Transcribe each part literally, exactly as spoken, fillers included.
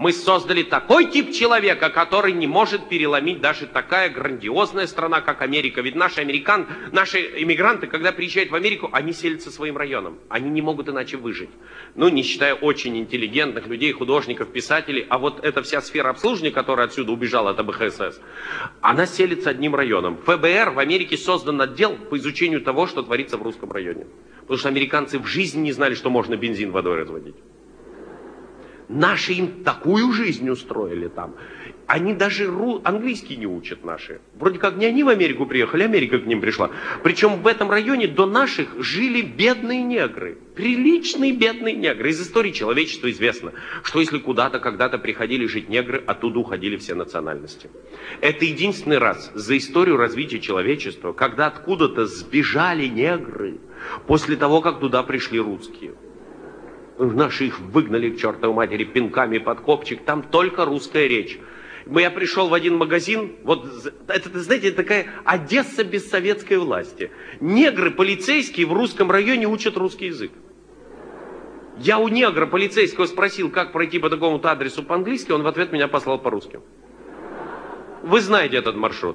Мы создали такой тип человека, который не может переломить даже такая грандиозная страна, как Америка. Ведь наши, американ, наши иммигранты, когда приезжают в Америку, они селятся своим районом. Они не могут иначе выжить. Ну, не считая очень интеллигентных людей, художников, писателей. А вот эта вся сфера обслуживания, которая отсюда убежала от АБХСС, она селится одним районом. ФБР в Америке создан отдел по изучению того, что творится в русском районе. Потому что американцы в жизни не знали, что можно бензин водой разводить. Наши им такую жизнь устроили там. Они даже ру... английский не учат наши. Вроде как не они в Америку приехали, Америка к ним пришла. Причем в этом районе до наших жили бедные негры. Приличные бедные негры. Из истории человечества известно, что если куда-то когда-то приходили жить негры, оттуда уходили все национальности. Это единственный раз за историю развития человечества, когда откуда-то сбежали негры после того, как туда пришли русские. Наши их выгнали к чертовой матери пинками под копчик. Там только русская речь. Я пришел в один магазин, вот это, знаете, такая Одесса без советской власти. Негры полицейские в русском районе учат русский язык. Я у негра полицейского спросил, как пройти по такому-то адресу по-английски, он в ответ меня послал по-русски. Вы знаете этот маршрут.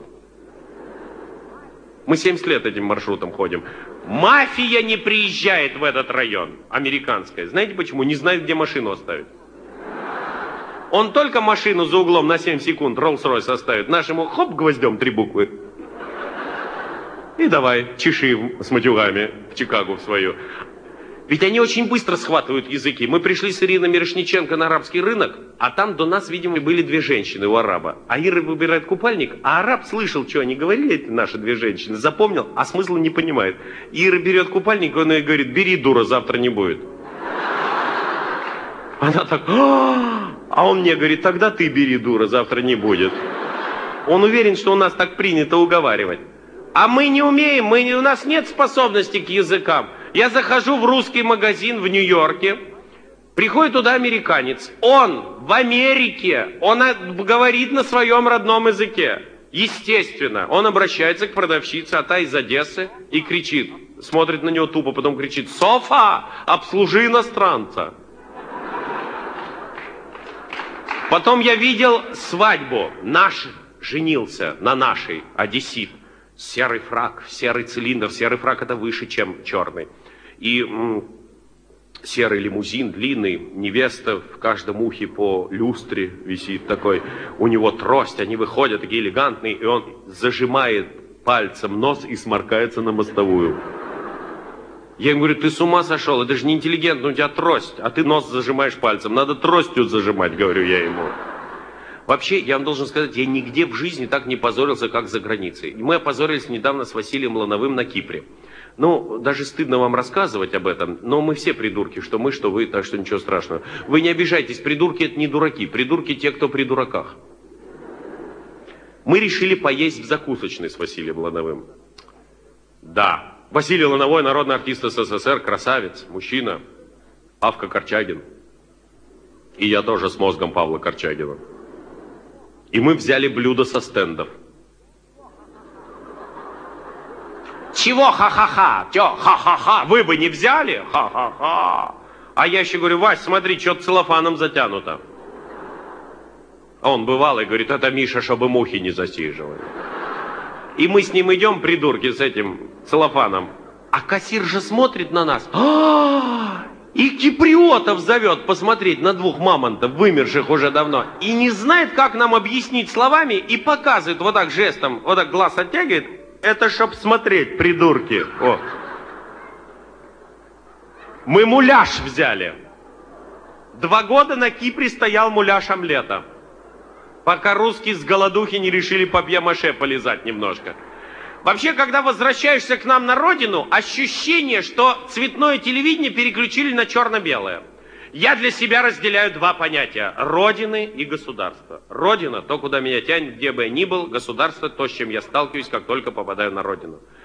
Мы семьдесят лет этим маршрутом ходим. Мафия не приезжает в этот район, американская. Знаете почему? Не знает, где машину оставить. Он только машину за углом на семь секунд Роллс-Ройс оставит. Нашему хоп, гвоздем три буквы. И давай, чеши с матюгами в Чикаго в свою. Ведь они очень быстро схватывают языки. Мы пришли с Ириной Мирошниченко на арабский рынок, а там до нас, видимо, были две женщины у араба. А Ира выбирает купальник, а араб слышал, что они говорили, эти наши две женщины, запомнил, а смысла не понимает. Ира берет купальник, он ей говорит: бери, дура, завтра не будет. Она так: а он мне говорит: тогда ты бери, дура, завтра не будет. Он уверен, что у нас так принято уговаривать. А мы не умеем, мы, у нас нет способности к языкам. Я захожу в русский магазин в Нью-Йорке, приходит туда американец. Он в Америке, он говорит на своем родном языке. Естественно, он обращается к продавщице, а та из Одессы, и кричит, смотрит на него тупо, потом кричит: Софа, обслужи иностранца. Потом я видел свадьбу. Наш женился на нашей, одессит. Серый фрак, серый цилиндр. Серый фрак это выше, чем черный. И м, серый лимузин длинный. Невеста в каждом ухе по люстре висит такой. У него трость, они выходят такие элегантные. И он зажимает пальцем нос и сморкается на мостовую. Я ему говорю: ты с ума сошел? Это же не интеллигентно, у тебя трость. А ты нос зажимаешь пальцем. Надо тростью зажимать, говорю я ему. Вообще, я вам должен сказать, я нигде в жизни так не позорился, как за границей. Мы опозорились недавно с Василием Лановым на Кипре. Ну, даже стыдно вам рассказывать об этом, но мы все придурки, что мы, что вы, так что ничего страшного. Вы не обижайтесь, придурки это не дураки, придурки те, кто при дураках. Мы решили поесть в закусочной с Василием Лановым. Да, Василий Лановой, народный артист СССР, красавец, мужчина, Павка Корчагин. И я тоже с мозгом Павла Корчагина. И мы взяли блюдо со стендов. Чего ха-ха-ха? Чё ха-ха-ха? Вы бы не взяли? Ха-ха-ха. А я еще говорю: Вась, смотри, что-то целлофаном затянуто. А он бывал и говорит: это, Миша, чтобы мухи не засиживали. И мы с ним идем, придурки, с этим целлофаном. А кассир же смотрит на нас. А-а-а! И киприотов зовет посмотреть на двух мамонтов, вымерших уже давно. И не знает, как нам объяснить словами, и показывает вот так жестом, вот так глаз оттягивает. Это чтоб смотреть, придурки. О. Мы муляж взяли. Два года на Кипре стоял муляж омлета. Пока русские с голодухи не решили папье-маше полизать немножко. Вообще, когда возвращаешься к нам на родину, ощущение, что цветное телевидение переключили на черно-белое. Я для себя разделяю два понятия: родины и государства. Родина — то, куда меня тянет, где бы я ни был. Государство — то, с чем я сталкиваюсь, как только попадаю на родину.